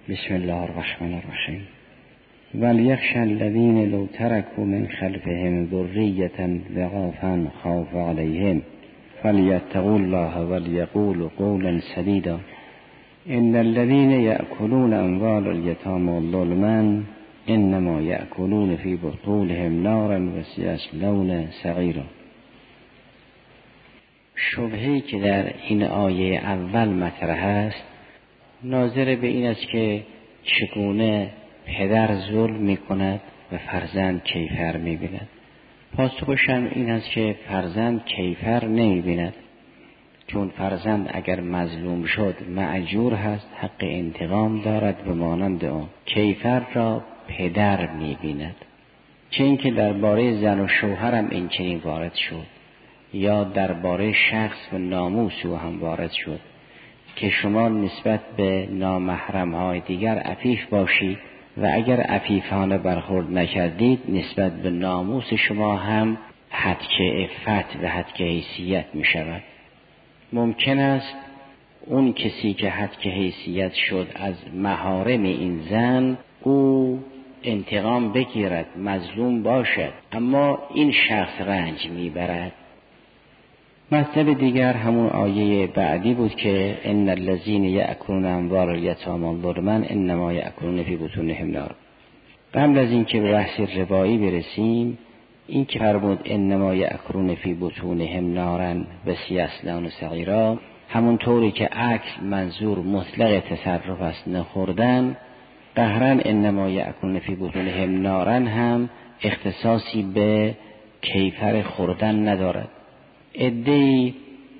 بسم الله الرحمن الرحیم. ولیخشى الذین لو ترکوا من خلفهم ذریة ضعافا خافوا علیهم فلیتقوا الله ولیقولوا قولا سدیدا. ان الذین یأکلون اموال الیتامی ظلما انما یأکلون فی بطونهم نارا و سیصلون سعیرا. شبهه‌ای که در این آیه اول مطرح است ناظر به این است که چگونه پدر ظلم می کند و فرزند کیفر می بیند. پاسخش هم این است که فرزند کیفر نمی بیند، چون فرزند اگر مظلوم شد مأجور هست، حق انتقام دارد به مانند آن. کیفر را پدر می بیند. چه اینکه درباره زن و شوهر هم این چنین وارد شد، یا درباره شخص و ناموس او هم وارد شد که شما نسبت به نامحرم های دیگر عفیف باشید و اگر عفیفانه برخورد نکردید نسبت به ناموس شما هم هتک عفت و هتک حیثیت می شود. ممکن است اون کسی که هتک حیثیت شد از محارم این زن او انتقام بگیرد، مظلوم باشد، اما این شخص رنج می برد. مطلب دیگر همون آیه بعدی بود که ان الذین یأکلون اموال الیتامی ظلما انما یأکلون فی بطونهم نارا. قبل از اینکه به بحث روایی برسیم، این که فرمود انما یأکلون فی بطونهم نارا و سیصلون سعیرا، همون طوری که اکل منظور مطلق تصرف است، نخوردن، قهرن انما یأکلون فی بطونهم نارا هم اختصاصی به کیفر خوردن ندارد. عده‌ای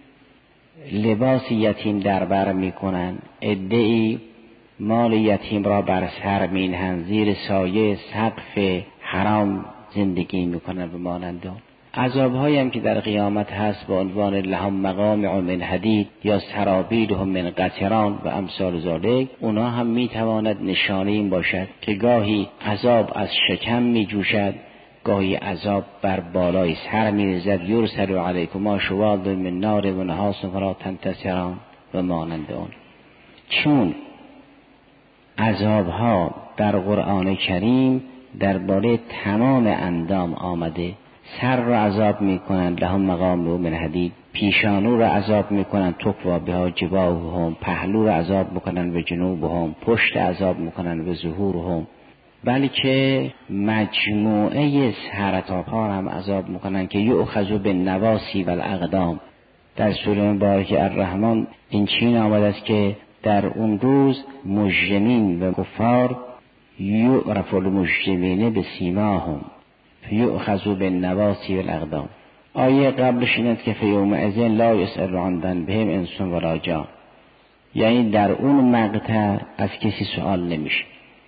لباس یتیم در بر می کنند، عده‌ای مال یتیم را بر سر می نهند، زیر سایه سقف حرام زندگی می کنند و مانند آن. عذاب‌هایی هم که در قیامت هست با عنوان لهم مقامع من حدید یا سرابیلهم من قطران و امثال ذالک، اونا هم می تواند نشانه این باشد که گاهی عذاب از شکم می جوشد، گاهی عذاب بر بالای سر می‌ریزد. یرسل علیکما شواظ من نار و نحاس فلا تنتصران و مانند آن. چون عذابها در قرآن کریم درباره تمام اندام آمده. سر را عذاب می‌کنند لهم مقامع من حدید، پیشانو را عذاب می‌کنند تقوا بها جباههم، پهلو را عذاب می‌کنند به جنوبهم، پشت عذاب می‌کنند به ظهورهم، بلکه مجموعه سر تا پا هم عذاب میکنن که یؤخذ بالنواصی والاقدام. در سوره مبارکه الرحمن این چین آمده است که در اون روز مجرمین و کفار یعرف المجرمین بسیماهم یؤخذ بالنواصی والاقدام. آیه قبلش این است که فیومئذ لا یسأل عن ذنبهم انس ولا جان، یعنی در اون مقطع از کسی سوال نمیشه.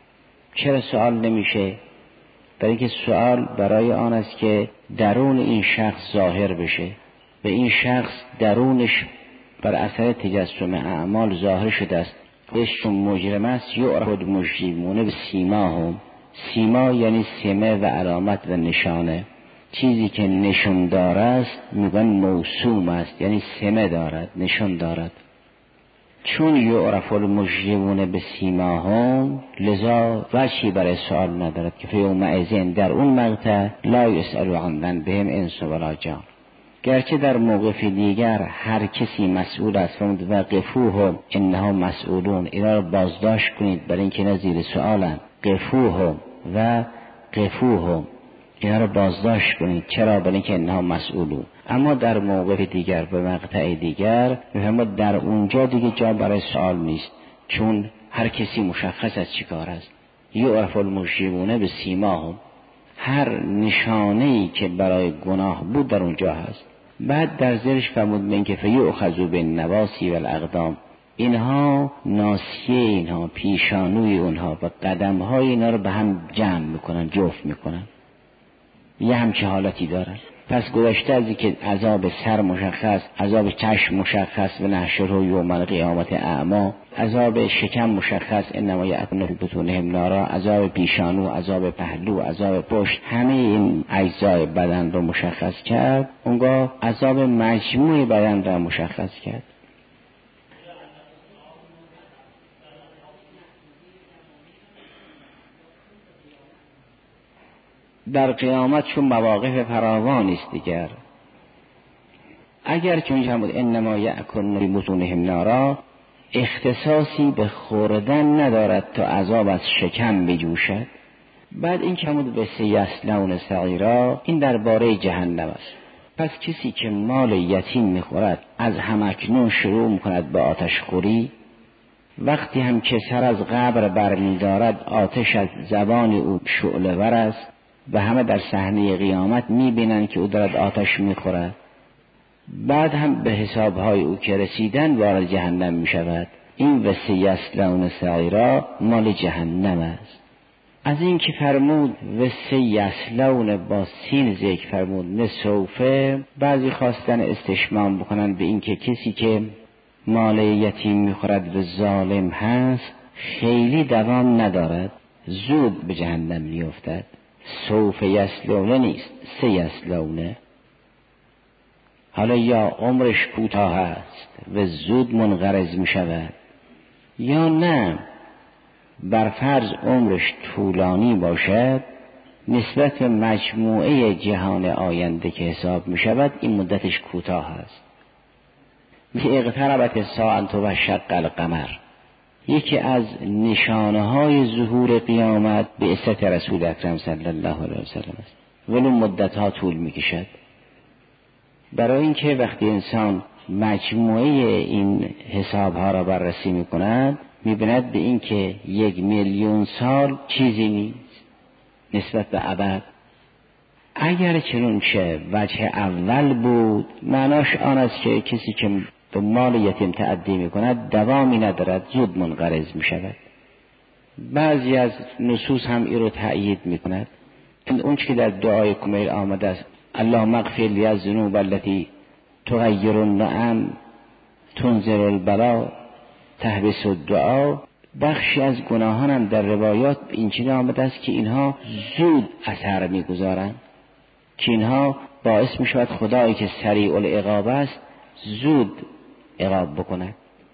چرا سوال نمیشه؟ برای اینکه سوال برای آن است که درون این شخص ظاهر بشه و این شخص درونش بر اثر تجسم اعمال ظاهر شده است. چون مجرم است یعرف المجرمون بسیماهم. سیما یعنی سمه و علامت و نشانه. چیزی که نشان داره است میگن موسوم است، یعنی سمه دارد، نشان دارد. چون یعرف المجرمون بسیماهم لذا وجهی برای سوال ندارد که فیومئذ در اون مقطع لا یسأل عن ذنبهم انس ولا جان. گرچه در موقف دیگر هر کسی مسئول است و قفوهم انها مسئولون، اینا رو بازداشت کنید برای اینکه اینا زیر سوالن. قفوهم و قفوهم، اینا رو بازداشت کنید. چرا؟ برای اینکه انها مسئولون. اما در موقف دیگر به مقطع دیگر میفهمد در اونجا دیگه جا برای سوال نیست، چون هر کسی مشخص از چی کار است. یعرف المجرمون بسیماهم، هر نشانه‌ای که برای گناه بود در اونجا هست. بعد در زیرش فرمود من که فیؤخذوا بالنواصی والاقدام، اینها ناصیه اینها، پیشانوی اونها و قدم‌های اینا رو به هم جمع میکنن، جفت میکنن، یه همچه حالتی دارن. پس گذشته از اینکه عذاب سر مشخص، عذاب چشم مشخص و نحشره یوم القیامت اعما، عذاب شکم مشخص انما یأکلون فی بطونهم نارا، عذاب پیشانو، عذاب پهلو، عذاب پشت، همه این اجزای بدن رو مشخص کرد. اونگاه عذاب مجموع بدن رو مشخص کرد. در قیامت چون مواقف فراوان است دیگر. اگر چون بود انما یأکلون فی بطونهم نارا، اختصاصی به خوردن ندارد تا عذاب از شکم بجوشد. بعد این که بود به سیصلون سعیرا، این درباره جهنم است. پس کسی که مال یتیم میخورد از همکنون شروع میکند به آتش خوری، وقتی هم که سر از قبر برمیدارد آتش از زبان او شعله ور است و همه در صحنه قیامت میبینند که او دارد آتش میخورد. بعد هم به حسابهای او که رسیدن وارد جهنم میشود. این و سیصلون سعیرا مال جهنم است. از این که فرمود و سیصلون با سین ذکر فرمود نه سوفه، بعضی خواستن استشمام بکنن به این که کسی که مال یتیم میخورد و ظالم هست خیلی دوام ندارد، زود به جهنم میافتد. سوف یصلون نیست، سیصلونه. حالا یا عمرش کوتاه است و زود منقرض می شود، یا نه بر فرض عمرش طولانی باشد، نسبت به مجموعه جهان آینده که حساب می شود این مدتش کوتاه است. مثل اقتربت الساعة و شق القمر، یکی از نشانه های ظهور قیامت به بعثت رسول اکرم صلی الله علیه وسلم است، ولو مدت ها طول می کشد. برای اینکه وقتی انسان مجموعه این حساب ها را بررسی می کند می‌بیند به این که 1,000,000 سال چیزی نیست نسبت به ابد. اگر چنانچه وجه اول بود، معناش آن است که کسی که به مال یتیم تعدی می‌کند دوامی ندارد، زود منقرض می‌شود. بعضی از نصوص هم این رو تأیید می‌کند. اون که در دعای کمیل آمده است اللهم اغفر لی الذنوب التي تغیر النعم تنزل البلا تحبس الدعا، بخشی از گناهان هم در روایات اینچنین آمده است که اینها زود اثر می‌گذارند، که اینها باعث می‌شود خدایی که سریع العقاب است زود عقاب بکند.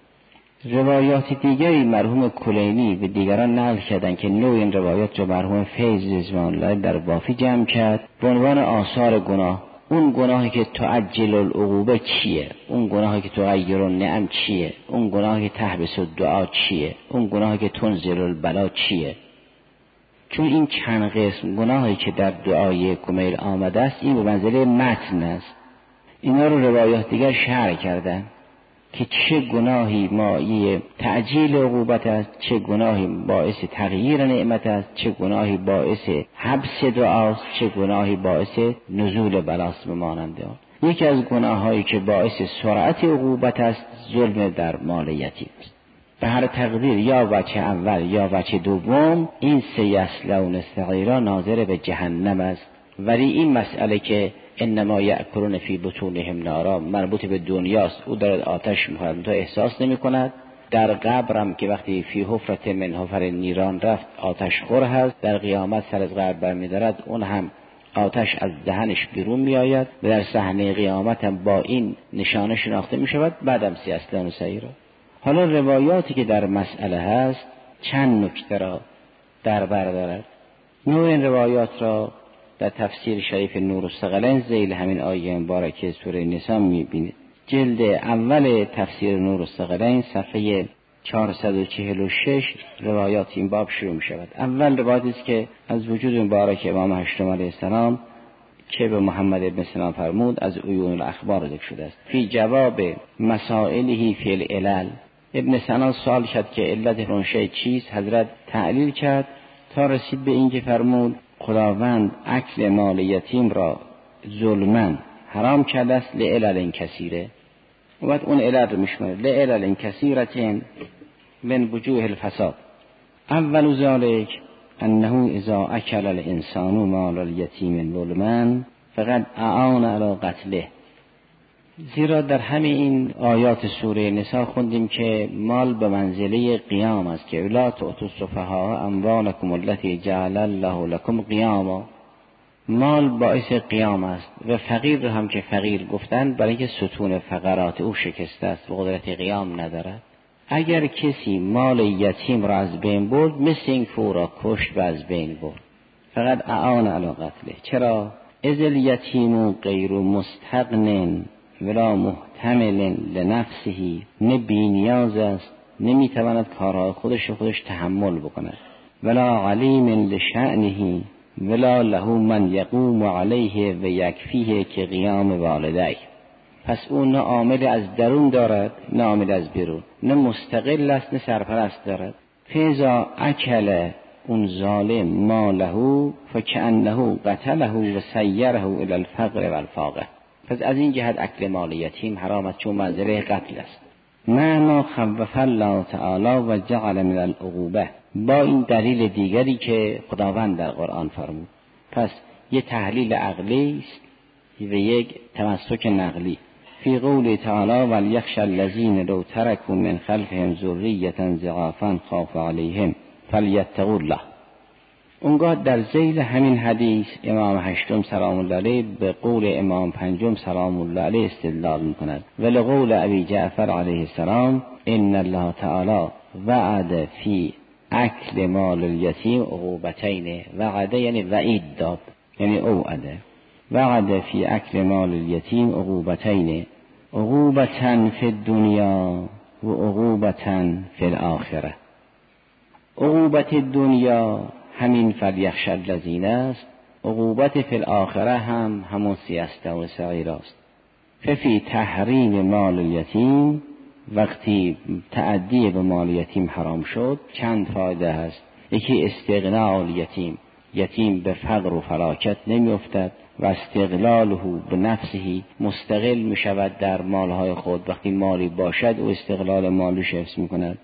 روایات دیگری مرحوم کلینی و دیگران نقل کردند که نوع این روایات را مرحوم فیض رضوان الله در بافی جمع کرد به عنوان آثار گناه. اون گناهی که تعجل العقوبه چیه؟ اون گناهی که تغیر النعم چیه؟ اون گناهی که تحبس الدعا چیه؟ اون گناهی که تنزل البلا چیه؟ چون این چند قسم گناهی که در دعای کمیل آمده است این به منزله متن است. اینا رو روایات دیگر شرح کردن که چه گناهی مایه تعجیل عقوبت است، چه گناهی باعث تغییر نعمت است، چه گناهی باعث حبس دعاست، چه گناهی باعث نزول بلاست. بمانند آن یکی از گناهایی که باعث سرعت عقوبت است ظلم در مال یتیم است. به هر تقدیر یا وجه اول یا وجه دوم این سیصلون سعیرا ناظر به جهنم است. ولی این مسئله که انما یأکلون فی بطونهم نارا مربوط به دنیاست، او دارد آتش می‌خورد تو احساس نمی‌کند. در قبرم که وقتی فی حفرة من حفر نیران رفت آتش خور هست، در قیامت سر از قبر برمی‌دارد اون هم آتش از دهنش بیرون میآید و در صحنه قیامت هم با این نشانه شناخته می‌شود. بعدم سیصلون سعیرا. حالا روایاتی که در مسئله هست چند نکته را در بر دارد. نوع این روایات را در تفسیر شریف نورالثقلین ذیل همین آیه مبارکه سوره نساء می‌بینید. جلد اول تفسیر نورالثقلین صفحه 446 روایات این باب شروع می‌شود. اول روایتی است که از وجود مبارک امام هشتم علیه السلام که به محمد ابن سلام فرمود از عیون الاخبار ذکر شده است. فی جواب مسائله فی العلل، ابن سلام سوال کرد که علت رنشه چیست، حضرت تعلیل کرد تا رسید به این که فرمود خداوند اکل مال یتیم را ظلماً حرام کرده است لعلل کثیره. و بعد اون علل رو میشماره لعلل کثیرة من وجوه الفساد. اول ذلک انه اذا اکل الانسان مال الیتیم ظلماً فقد اعان علی قتله. زیرا در همین این آیات سوره نساء خوندیم که مال به منزله قیام است که لا تؤتوا السفهاء اموالکم التي جعل الله لكم قیاما. مال باعث قیام است و فقیر رو هم که فقیر گفتند برای اینکه ستون فقرات او شکسته است و قدرت قیام ندارد. اگر کسی مال یتیم را از بین برد مثل این که او را کشت و از بین برد. فقط اعان علی قتله. چرا؟ اذ الیتیم غیر مستغن ولا محتمل لنفسه، نه بی‌نیاز است، نمیتواند کارهای خودش تحمل بکند، ولا علیم لشأنه ولا له من یقوم علیه و یکفیه که قیام والدیه. پس اون نه عامل از درون دارد نه عامل از بیرون، نه مستقل است نه سرپرست دارد. فیضا اکل اون ظالم ماله فکأنه قتله و سیره الی الفقر و الفاقه. پس از این جهت اکل مال یتیم حرام است، چون منزله قتل است. معنا خوف الله تعالی و جعل من العقوبه، با این دلیل دیگری که خداوند در قرآن فرمود. پس یه تحلیل عقلی است و یک تمسک نقلی. فی قول تعالی ولیخشى الذین لو ترکوا من خلفهم ذریة ضعافا خافوا علیهم فلیتقوا الله. اونگاه در ذیل همین حدیث امام هشتم سلام الله علیه به قول امام پنجم سلام الله علیه استدلال میکند. ولقول ابی جعفر علیه السلام ان الله تعالی وعد فی اکل مال الیتیم عقوبتین. وعد یعنی وعید داد، یعنی اوعده. وعد فی اکل مال الیتیم عقوبتین، عقوبتن فی الدنیا و عقوبتن فی الاخره. عقوبت دنیا همین فلیخشى الذین است، عقوبت فی الاخره هم همون سیسته و سعیر است. ففی تحریم مال الیتیم، وقتی تعدی به مال یتیم حرام شد چند فایده هست. یکی استغناء الیتیم، یتیم به فقر و فلاکت نمی افتد و استقلاله به نفسه، مستقل می شود در مالهای خود. وقتی مالی باشد و استقلال مالش حفظ می کند.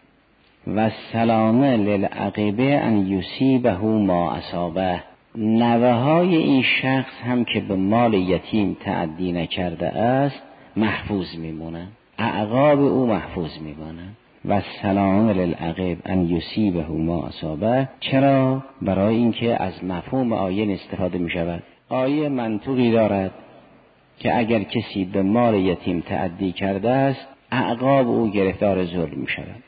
و سلامه للعقبه ان یصیبه ما اصابه، نوه های این شخص هم که به مال یتیم تعدی نکرده است محفوظ میمونند، اعقاب او محفوظ میمانند. و سلام للعقب ان یصیبه ما اصابه. چرا؟ برای اینکه از مفهوم آیه استفاده می شود. آیه منطوقی دارد که اگر کسی به مال یتیم تعدی کرده است اعقاب او گرفتار ظلم می شود،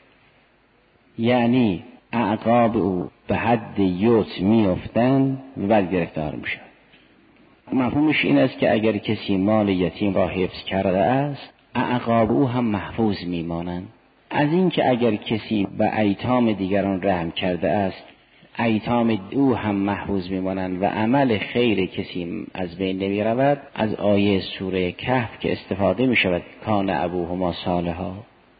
یعنی اعقاب او به حد یوت می افتند و بعد گرفتار می شود. مفهومش این است که اگر کسی مال یتیم را حفظ کرده است اعقاب او هم محفوظ می مانند. از این که اگر کسی به ایتام دیگران رحم کرده است ایتام او هم محفوظ می مانند و عمل خیر کسی از بین نمی رود، از آیه سوره کهف که استفاده می شود کان ابوهما صالحا.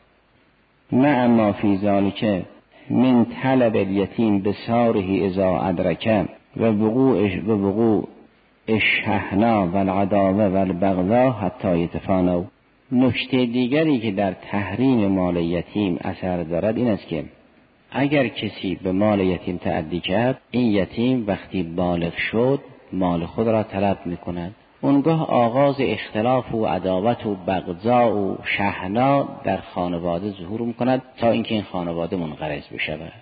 مع ما فی ذلک من طلب الیتیم بساره اذا ادرک و وقوع الشحناء و العداوه و البغضاء حتی یتفانوا. نکته دیگری که در تحریم مال یتیم اثر دارد این است که اگر کسی به مال یتیم تعدی کرد، این یتیم وقتی بالغ شد مال خود را طلب می کند. اونگاه آغاز اختلاف و عداوت و بغضا و شحنا در خانواده ظهور میکند تا اینکه این خانواده منقرض بشود.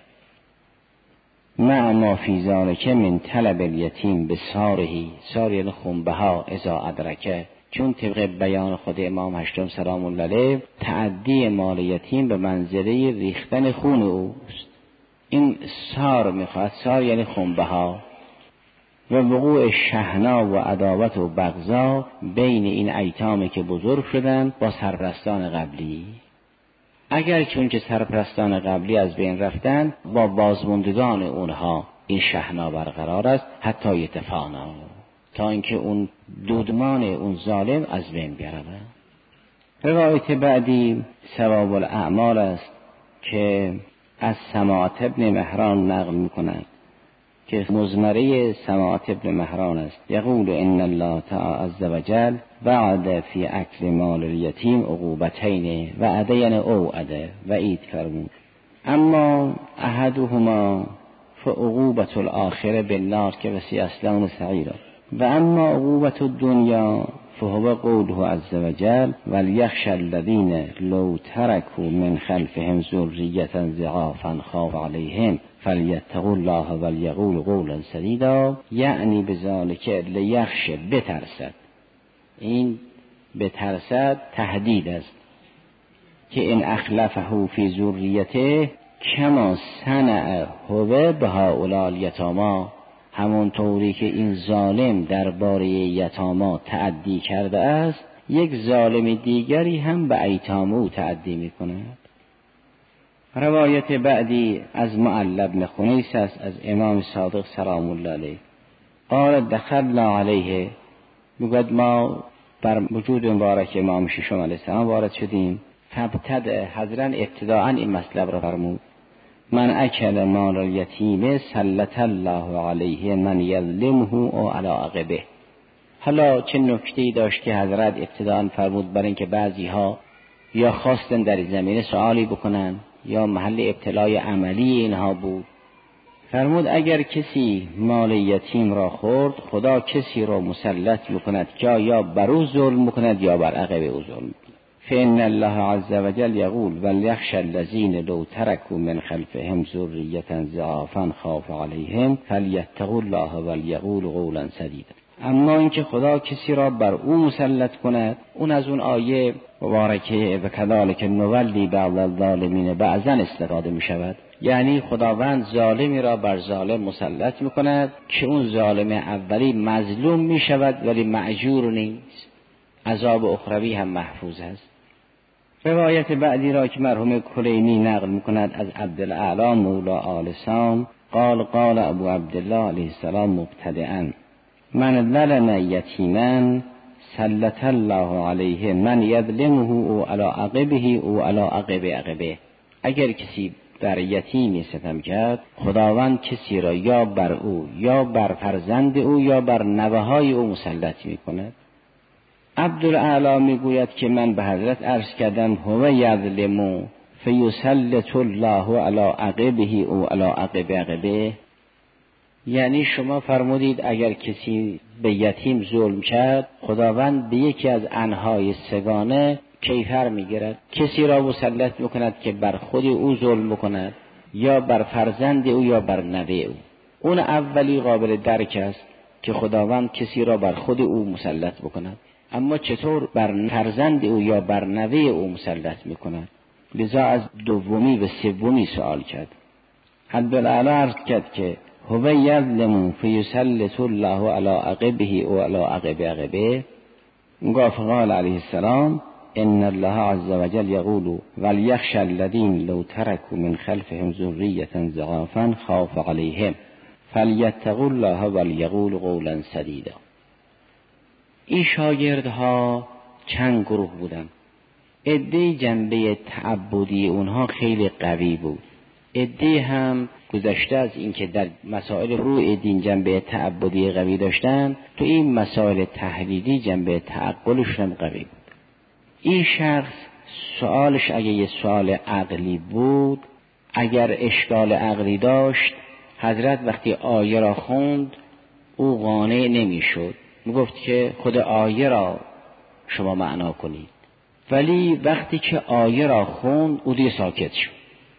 مع ما فی ذلک من طلب الیتیم بسارهی، سار یعنی خنبه ها اذا ادرکه، چون طبق بیان خود امام هشتم سلام الله علیه تعدی مال یتیم به منزله ریختن خون اوست. این سار میخواد، سار یعنی خنبه ها و وقوع شحنا و عداوت و بغضا بین این ایتامی که بزرگ شدن با سرپرستان قبلی. اگر چون که سرپرستان قبلی از بین رفتن با بازماندگان اونها این شحنا برقرار است حتی یتفانا، تا اینکه اون دودمان اون ظالم از بین برود. روایت بعدی ثواب الاعمال است که از سماعة ابن مهران نقل میکنند که مزمره سماعة ابن مهران است. یقول ان الله تعالی عز وجل وعد فی اکل مال الیتیم عقوبتین. وعده یعنی اوعده، وعید فرمود. اما احدهما فعقوبة الاخره بالنار که وسی اصلا سعیرا، و اما عقوبة الدنیا فهو قوله عز وجل ولیخشى الذین لو ترکوا من خلفهم ذریة ضعافا خافوا علیهم فلیتقوا الله ولیقولوا قولا سدیدا. یعنی بذلک لیخشى بترسد، این بترسد تهدید است که این اخلفه فی ذریته کما صنع هو بهؤلاء الیتامی، همونطوری که این ظالم درباره یتاما تعدی کرده است، یک ظالم دیگری هم به ایتام او تعدی می‌کند. روایت بعدی از معل بن خنیس است از امام صادق سلام الله علیه. قال دخلنا علیه، میگوید ما بر وجود مبارک امام ششم علیه السلام وارد شدیم. فابتدأ، حضرت ابتداءً این مطلب را فرمود: من اکل مال الیتیم سلط الله علیه من یظلمه او علی عقبه. حالا چه نکته‌ای داشت که حضرت ابتداءً فرمود؟ برای اینکه بعضی ها یا خواستن در این زمینه سوالی بکنن یا محل ابتلای عملی اینها بود. فرمود اگر کسی مال یتیم را خورد، خدا کسی را مسلط میکند که یا بر او ظلم میکند یا بر عقب او ظلم میکند. فإن الله عز وجل یقول وليخشى الذين لو تركوا من خلفهم ذرية ضعافا خافوا عليهم فليتقوا الله وليقولوا قولا سديدا. اما اینکه خدا کسی را بر او مسلط کند، اون از اون آیه مبارکه و کذالک نولی بعض الظالمین بعضا استفاده می شود. یعنی خداوند ظالمی را بر ظالم مسلط می کند که اون ظالم اولی مظلوم می شود ولی مأجور نیست، عذاب اخروی هم محفوظ است. روایت بعدی را که مرحوم کلینی نقل می کند از عبدالاعلی مولا آل سام قال قال ابو عبدالله علیه السلام مبتدئا من ظلم یتیما سلط الله علیه من یظلمه او علی عقبه او علی عقب عقبه. اگر کسی بر یتیمی ستم کرد، خداوند کسی را یا بر او یا بر فرزند او یا بر نوه‌های او مسلط می کند. عبدالاعلی می گوید که من به حضرت عرض کردم هو یظلم فیسلط الله علی عقبه او علی عقب عقبه. یعنی شما فرمودید اگر کسی به یتیم ظلم کرد، خداوند به یکی از انهای سگانه کیفر میگیرد، کسی را مسلط میکند که بر خود او ظلم بکند یا بر فرزند او یا بر نوه او. اون اولی قابل درک است که خداوند کسی را بر خود او مسلط بکند، اما چطور بر فرزند او یا بر نوه او مسلط میکند؟ لذا از دومی و سومی سوال کرد. عبدالاعلی عرض کرد که هو یظلم فیسلط الله علی عقبه او علی عقب عقبه. قال علیه السلام ان الله عز وجل یقول وليخشى الذين لو تركوا من خلفهم ذرية ضعافا خاف عليهم فليتقوا الله وليقولوا قولا سديدا. این شاگردها چند گروه بودند. عده جنبه تعبدی اونها خیلی قوی بود، عده هم گذشته از اینکه در مسائل روح دین جنبه تعبدی قوی داشتن، تو این مسائل تحلیلی جنبه تعقلشون قوی بود. این شخص سوالش اگه یه سوال عقلی بود، اگر اشکال عقلی داشت، حضرت وقتی آیه را خوند او قانع نمیشد، میگفت که خود آیه را شما معنا کنید. ولی وقتی که آیه را خوند او دیگه ساکت شد.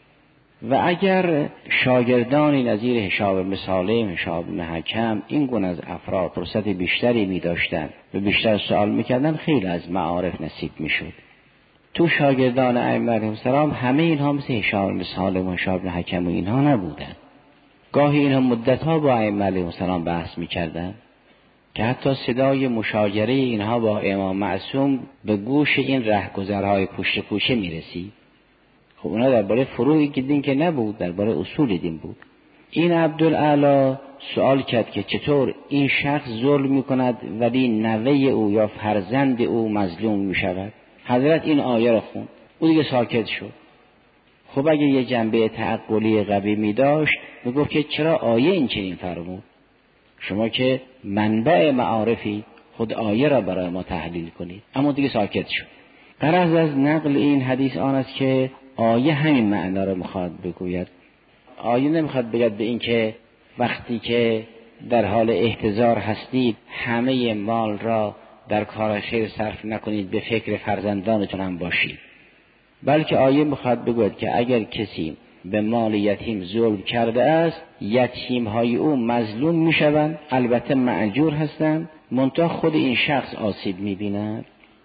و اگر شاگردانی نظیر هشام بن سالم، هشام بن حکم، این گونه از افراد فرصت بیشتری می داشتن و بیشتر سوال میکردن، خیلی از معارف نصیب میشد. تو شاگردان ائمه علیهم السلام همه اینها مثل هشام بن سالم و هشام بن حکم و اینها نبودن. گاهی اینها مدتها با ائمه علیهم السلام بحث میکردن که حتی صدای مشاجره اینها با امام معصوم به گوش این رهگذرهای پشت کوچه میرسید. خب اونا درباره فروعی دین که نبود، درباره اصول دین بود. این عبدالاعلی سوال کرد که چطور این شخص ظلم میکند ولی نوه او یا فرزند او مظلوم میشود. حضرت این آیه را خوند، او دیگه ساکت شد. خب اگه یه جنبه تعقلی قوی می داشت میگفت که چرا آیه این چنین فرمود؟ شما که منبع معارفی، خود آیه را برای ما تحلیل کنید. اما دیگه ساکت شد. غرض از نقل این حدیث آن است که آیه همین معنا را میخواد بگوید. آیه نمیخواد بگید به این که وقتی که در حال احتضار هستید همه مال را در کار خیر صرف نکنید، به فکر فرزندانتون هم باشید. بلکه آیه میخواد بگوید که اگر کسی به مال یتیم ظلم کرده است، یتیم های او مظلوم میشوند، البته مأجور هستند، منتها خود این شخص آسیب میبیند.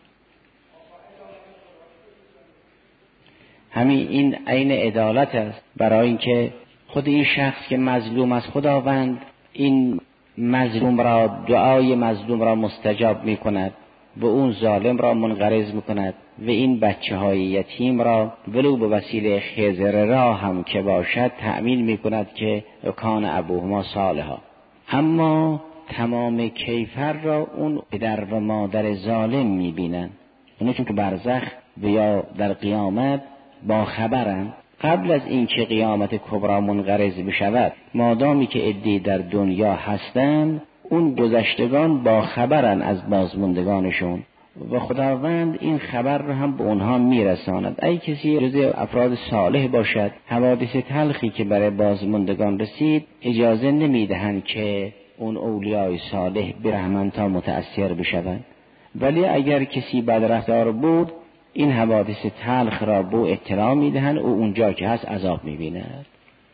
همین این عین عدالت است، برای اینکه خود این شخص که مظلوم است، خداوند این مظلوم را، دعای مظلوم را مستجاب می کند و اون ظالم را منقرض می کند و این بچه های یتیم را ولو به وسیله خضر را هم که باشد تأمین می کند که کان ابوهما صالحا. اما تمام کیفر را اون پدر و مادر ظالم می بینن. اونو چون که برزخ و یا در قیامت با خبرن، قبل از اینکه قیامت کبری منقرض بشود، مادامی که عده‌ای در دنیا هستند، اون گذشتگان با خبرن از بازماندگانشون و خداوند این خبر رو هم به اونها میرساند. ای کسی جز افراد صالح باشد، حوادث تلخی که برای بازماندگان رسید اجازه نمیدهند که اون اولیای صالح برحمن تا متأثر بشوند. ولی اگر کسی بدرفتار بود، این حوادث تلخ را به اطلاع میدهند او اونجا که هست عذاب میبیند.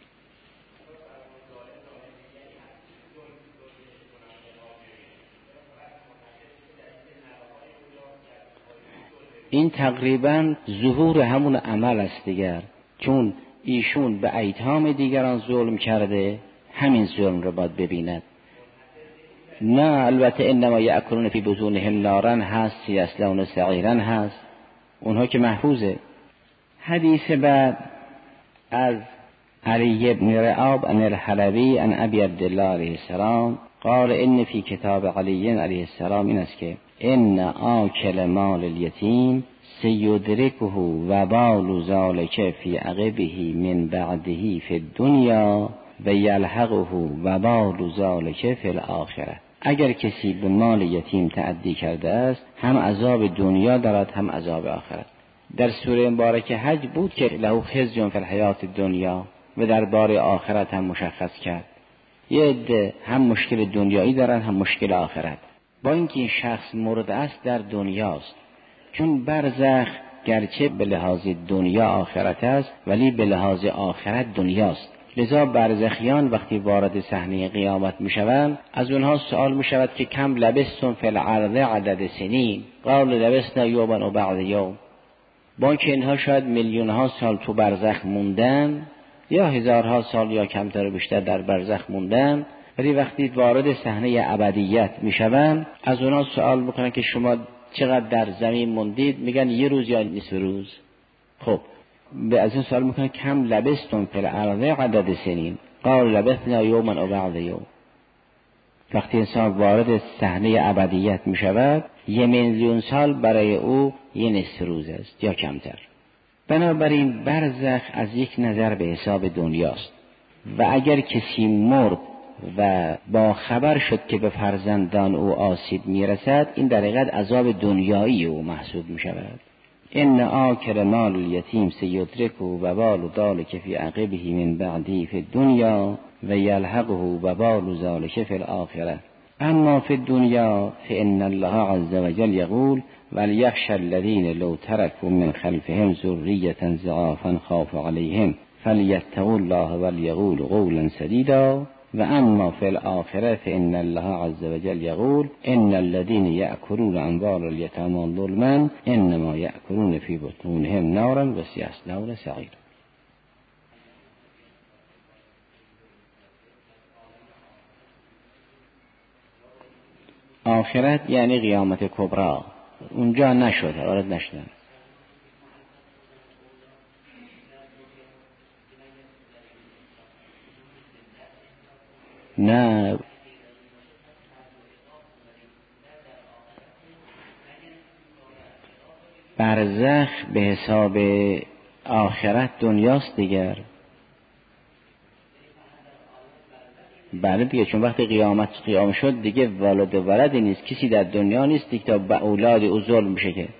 این تقریبا ظهور همون عمل است دیگر، چون ایشون به ایتام دیگران ظلم کرده، همین ظلم رو باید ببیند. نه البته انما یأکلون فی بطونهم نارا هست، یصلون سعیرا هست، اونها که محفوظه. حدیث بعد از علی بن رعاب عن الحلبی عن ابی عبدالله علیه السلام قال ان فی کتاب علی علیه السلام، این است که ان آکل مال الیتیم سیدرکه وبال ذلک فی عقبه من بعده فی الدنیا و یلحقه وبال ذلک فی الاخره. اگر کسی به مال یتیم تعدی کرده است، هم عذاب دنیا دارد هم عذاب آخرت. در سوره مبارکه حج بود که له خزی فی الحیات الدنیا و در بار آخرت هم مشخص کرد. یه عده هم مشکل دنیایی دارن هم مشکل آخرت. با اینکه این شخص مورد است در دنیاست، چون برزخ گرچه به لحاظ دنیا آخرت است ولی به لحاظ آخرت دنیاست. لذا برزخیان وقتی وارد صحنه قیامت میشوند، از اونها سوال میشود که کم لبستم فی الارض عدد سنین، قال لبسنا یوما و بعد یوم. با اینکه اینها شاید میلیون ها سال تو برزخ موندن یا هزارها سال یا کمتر و بیشتر در برزخ موندن، ولی وقتی وارد صحنه ابدیت میشوند از اونها سوال میکنن که شما چقدر در زمین موندید؟ میگن یه روز یا نصف روز. خب از این سوال میکنن کم لبستم فی الارض عدد سنین، قال لبثنا یوما و بعد یوم. وقتی انسان وارد صحنه ابدیت میشود، 1,000,000 سال برای او یه نصف روز است یا کمتر. بنابراین برزخ از یک نظر به حساب دنیاست و اگر کسی مرد و با خبر شد که به فرزندان او آسیب میرسد، این در حقیقت عذاب دنیایی او محسوب میشود. ان آکل مال الیتیم سیدرکه وبال ذلک فی عقبه من بعده فی الدنیا و یلحقه وبال ذلک فی الاخره. اما فی الدنیا فان الله عز وجل یقول ولیخشى الذین لو ترکوا من خلفهم ذریة ضعافا خافوا علیهم فلیتقوا الله ولیقولوا قولا سدیدا. و اما فی الاخره فان الله عز وجل یقول ان الذين یأکلون اموال الیتامی ظلما انما یأکلون فی بطونهم نارا و سیصلون سعیرا. آخرت یعنی قیامت کبری، اونجا نشد، وارد نشدن. نه برزخ به حساب آخرت دنیاست دیگر. بله دیگه، چون وقتی قیام شد دیگه والد و ولدی نیست، کسی در دنیا نیست دیگه تا به اولاد او ظلم میشه. که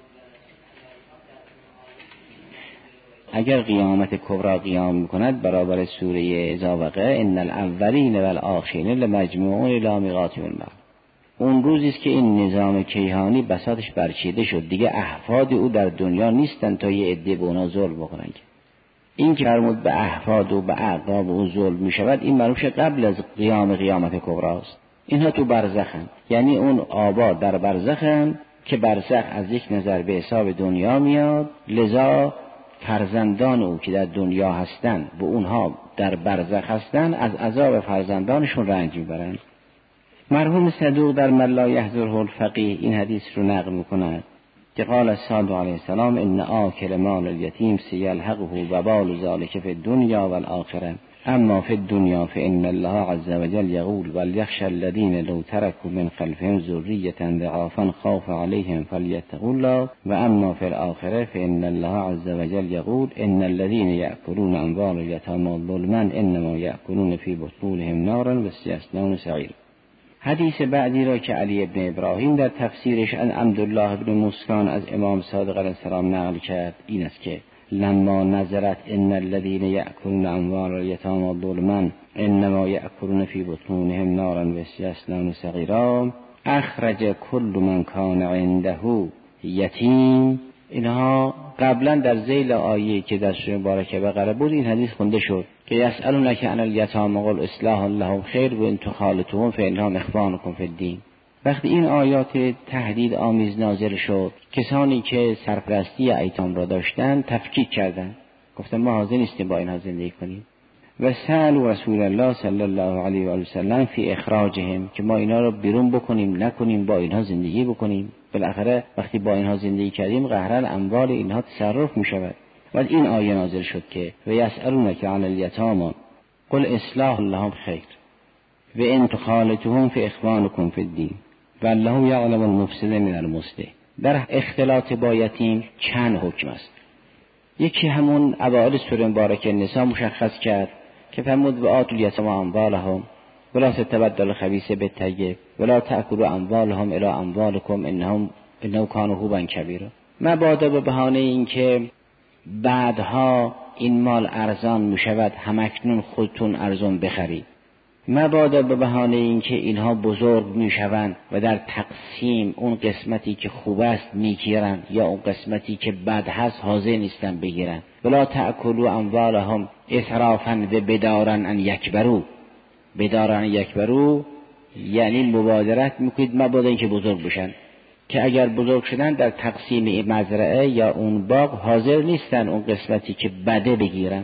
اگر قیامت کبری قیام میکند برابر سوره اذا وقع ان الاولین والآخرین لمجموعون الی میقات یوم معلوم، اون روزی است که این نظام کیهانی بساطش برچیده شد، دیگه احفاد او در دنیا نیستن تا یه عده به اونا ظلم بکنن. این که فرمود به احفاد و به اعقاب او ظلم میشود، این معلومه قبل از قیامت کبری است. اینها تو برزخن، یعنی اون آبا در برزخن که برزخ از یک نظر به حساب دنیا میاد، لذا فرزندان او که در دنیا هستند و اونها در برزخ هستند از عذاب فرزندانشون رنج میبرند. مرحوم صدوق در من لا یحضره الفقیه این حدیث رو نقل میکند که قال الصادق علیه السلام ان آکل مال الیتیم سیلحقه وبال ذلک فی الدنیا والآخرة اما فی الدنیا فان الله عز وجل یقول وليخشى الذین لو ترکوا من خلفهم ذریة ضعافا خاف علیهم فلیتقوا الله و اما فی الآخرة فان الله عز وجل یقول ان الذین یأکلون اموال الیتامی ظلما انما یأکلون فی بطونهم نارا و سیصلون سعیرا. حدیث بعدی را که علی ابن ابراهیم در تفسیرش از عبدالله ابن مسکان از امام صادق علیه السلام نقل کرد این است که لما نزلت ان الذين يأكلون اموال اليتامى ظلما انما يأكلون في بطونهم نارا و سيصلون سعيرا اخرج كل من كان عنده یتیم. اینها قبلا در ذیل آیه که در سوره مبارکه بقره بود این حدیث خونده شد که یسألونک عن الیتامی قل اصلاح لهم خیر و ان تخالطوهم فانهم اخوانکم فی الدین. وقتی این آیات تهدید آمیز نازل شد کسانی که سرپرستی ایتام را داشتند تفکیک کردند، گفتن ما حاضر نیستیم با اینها زندگی کنیم و سألوا رسول الله صلی الله علیه و سلم فی اخراجهم که ما اینا را بیرون بکنیم نکنیم با اینها زندگی بکنیم. بالاخره وقتی با اینها زندگی کردیم قهرا اموال اینها تصرف می شود. و این آیه نازل شد که و یسألونک عن الیتامی قل اصلاح لهم خیر و ان تخالطوهم فاخوانکم فی الدین والله یعلم المفسد من المصلح. در اختلاط با یتیم چند حکم است. یکی همون اوائل سوره مبارکه نساء مشخص کرد که فرمود و آتوا الیتامی اموالهم ولا تتبدلوا الخبیث بالطیب ولا تأکلوا اموالهم الی اموالکم انه کان حوبا کبیرا. مبادا به بهانه اینکه بعدها این مال ارزان می شود همکنون خودتون ارزان بخرید، مبادا به بهانه اینکه اینها بزرگ می شوند و در تقسیم اون قسمتی که خوب است می گیرند یا اون قسمتی که بد هست حاضر نیستن بگیرند. ولا تأکلوا اموالهم اسرافا و بدارا ان یکبروا. بدارا ان یکبروا یعنی مبادرت میکنید مبادا اینکه بزرگ بشن، که اگر بزرگ شدن در تقسیم این مزرعه یا اون باغ حاضر نیستن اون قسمتی که بده بگیرن.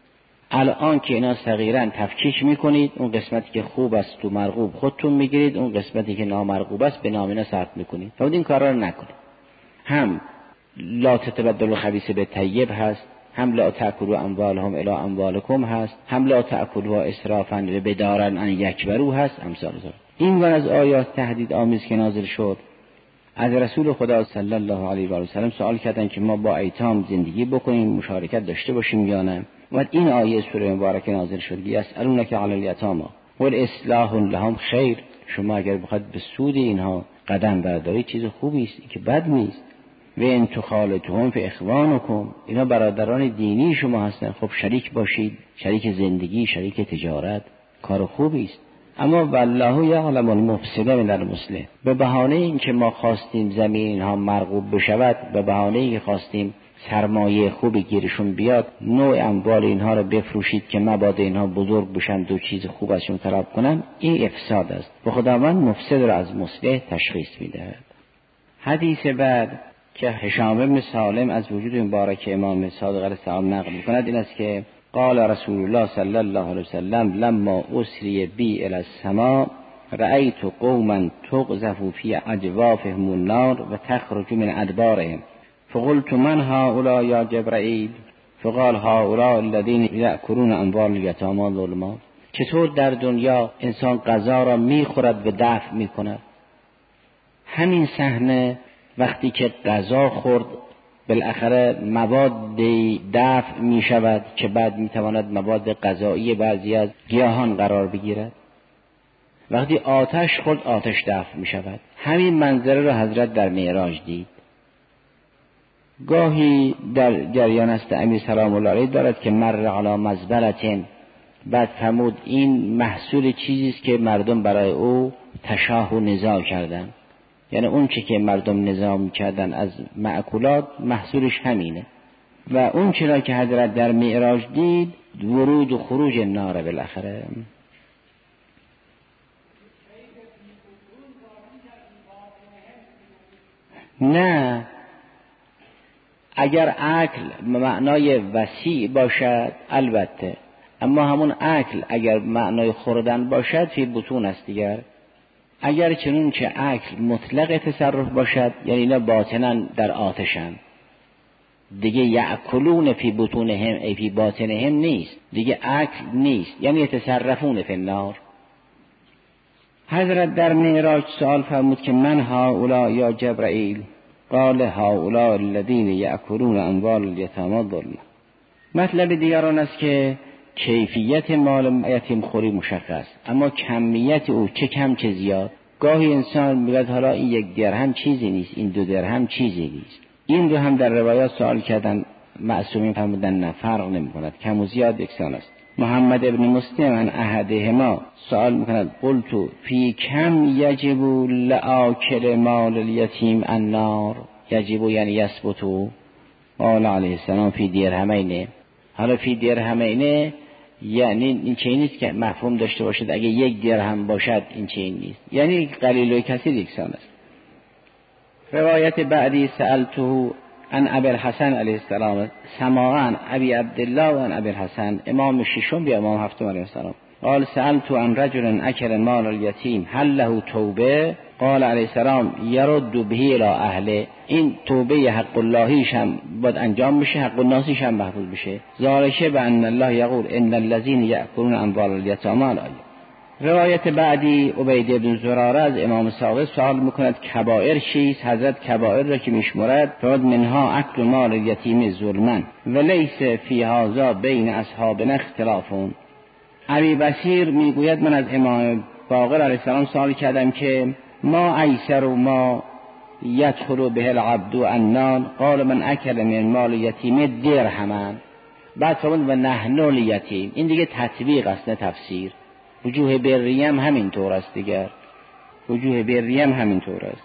الان که اینا صغیرن تفکیک میکنید، اون قسمتی که خوب است و مرغوب خودتون میگیرید، اون قسمتی که نامرغوب است به نام اینا صرف میکنید. فرمود این کارا رو نکنید. هم لا تتبدلوا الخبیث بالطیب هست، هم لا تأکلوا اموالهم الی اموالکم هست، هم لا تأکلوا اسرافا و بدارا ان یکبروا هست. امثال این ور از آیات تهدید آمیز که نازل شد از رسول خدا صلی الله علیه و سلم سوال کردن که ما با ایتام زندگی بکنیم مشارکت داشته باشیم یا نه. و این آیه سوره مبارکه نازل شد یسألونک عن الیتامی قل اصلاح لهم خیر. شما اگر بخواید به سود اینها قدم بردارید چیز خوبی است که بد نیست. و ان تخالطوهم فاخوانکم اینا برادران دینی شما هستن، خب شریک باشید، شریک زندگی، شریک تجارت، کار خوبی است. اما والله یعلم المفسد من المصلح. به بهانه اینکه ما خواستیم زمین اینها مرغوب بشود، به بهانه اینکه خواستیم سرمایه خوبی گیرشون بیاد، نوع اموال اینها رو بفروشید که مبادا اینها بزرگ بشن دو چیز خوب ازشون طلب کنن، این افساد است و خداوند مفسد را از مصلح تشخیص میدهد. حدیث بعد که هشام بن سالم از وجود مبارک امام صادق علیه السلام نقل می‌کند این است که قال رسول الله صلی الله علیه وسلم لما اسری بی الی السماء رأیت قوما تقذف فی اجوافهم النار و تخرج من ادبارهم فقلت من هؤلاء یا جبرائیل؟ فقال هؤلاء الذين یأکلون اموال الیتامی ظلما. چطور در دنیا انسان غذا را میخورد و دفع میکند، همین صحنه وقتی که غذا خورد بالاخره مواد دفع می شود که بعد می تواند مواد غذایی بعضی از گیاهان قرار بگیرد. وقتی آتش خورد آتش دفع می شود. همین منظره را حضرت در معراج دید. گاهی در جریان است امیر سلام الله علیه دارد که مر علی مزبلة، بعد فرمود این محصول چیزی است که مردم برای او تشاه و نزاع کردند. یعنی اون چی که مردم نظام کردن از مأکولات محصولش همینه. و اون چرا که حضرت در معراج دید ورود و خروج نار بالاخره. نه، اگر اکل معنای وسیع باشد البته، اما همون اکل اگر معنای خوردن باشد فی بطون است دیگر. اگر چنون چه اکل مطلق تصرف باشد یعنی اینا باطنا در آتشن دیگه، یأکلون فی بطونهم ای فی باطنهم نیست دیگه، اکل نیست یعنی یتصرفون فی النار. حضرت در معراج سوال فرمود که من هؤلاء یا جبرائیل؟ قال هؤلاء الذین یأکلون اموال الیتامی ظلما. مطلب دیگران است که کیفیت مال یتیم خوری مشخص، اما کمیت او چه کم چه زیاد. گاهی انسان میگه حالا این 1 درهم چیزی نیست، این 2 درهم چیزی نیست. این رو هم در روایات سوال کردن، معصومین فرمودن نه فرق نمی‌کند، کم و زیاد یکسان است. محمد ابن مسلم عن احدهما سوال می‌کند قلت فی کم یجب لآکل مال الیتیم النار؟ یجب یعنی یثبت. قال علیه السلام فی درهمین. حالا فی درهمین یعنی این چیزی نیست که مفهوم داشته باشد اگه 1 درهم باشد این چیزی نیست، یعنی قلیل و کثیر یکسان است. روایت بعدی سألته عن ابی الحسن علیه السلام سماعا ابی عبدالله و عن ابی الحسن، امام ششم بیا امام هفتم علیه السلام. قال سألت عن رجل اکل مال الیتیم هل له توبه؟ قال علیه السلام یرد به الی اهله. این توبه حق اللهیش هم باید انجام بشه، حق الناسیش هم محفوظ بشه. ذالک بان الله یقول ان الذین یأکلون اموال الیتامی الآیه. روایت بعدی عبید بن زراره از امام صادق سوال میکند کبائر چیست؟ حضرت کبائر را که میشمرد فرمود منها اکل مال الیتیم ظلما ولیس فی هذا بین اصحابنا اختلافون. ابی بصیر میگوید من از امام باقر علیه السلام سوال کردم که ما ایسر و ما یدخل به العبد النار؟ قال من اکل من مال یتیم درهما. بعد فرمود و نحن الیتیم. این دیگه تطبیق است نه تفسیر. وجوه بری هم همین طور است دیگر، وجوه بری هم همین طور است.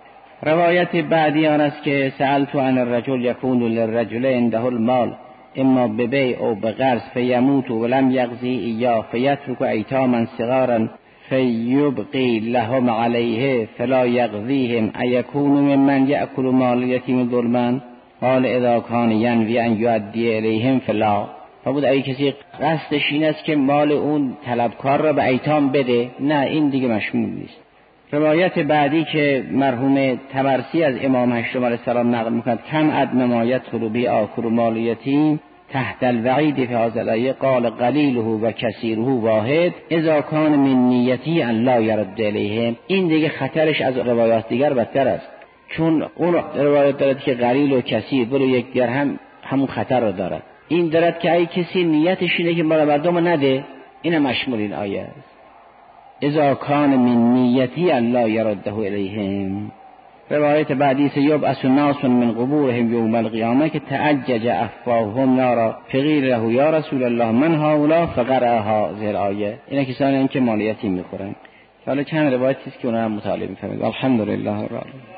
روایت بعدی آن است که سألت عن الرجل یکون للرجل عنده المال اما ببیع او بقرض فیموت ولم یقضی ایاه فیترک ایتاما صغارا فیبقی لهم علیه فلا یقضیهم ایکون ممن یأکل مال یتیم ظلما؟ قال اذا کان ینوی ان یؤدی الیهم فلا. فرمود اگه کسی قصدش این است که مال اون طلبکار را به ایتام بده، نه این دیگه مشمول نیست. روایت بعدی که مرحوم طبرسی از امام هشتم علیه السلام نقل میکند کم عدم ما یدخل به آکل مال یتیم تحت الوعید فی هذا الآیه قال قلیله و کثیره واحد اذا کان من نیتی ان لا یرد الیه. این دیگه خطرش از روایات دیگر بدتر است، چون اون روایت دارد که قلیل و کثیر برو 1 درهم همون خطر رو دارد. این دارد که ای کسی نیتش اینه که مردم نده، این مشمول این آیه است. اذا کان من نیتی الله یرده الیهم. روایت بعدی سے یبعث الناس من قبورهم یوم القیامه که تعجج افواههم نارا فقیل له یا رسول الله من هؤلاء فقرأ هذه الآیه. اینا کسانی که مال یتیم میخورن. حالا چند روایتی است که اونها هم مطالعه می‌فرمایید. الحمدلله رب العالمین.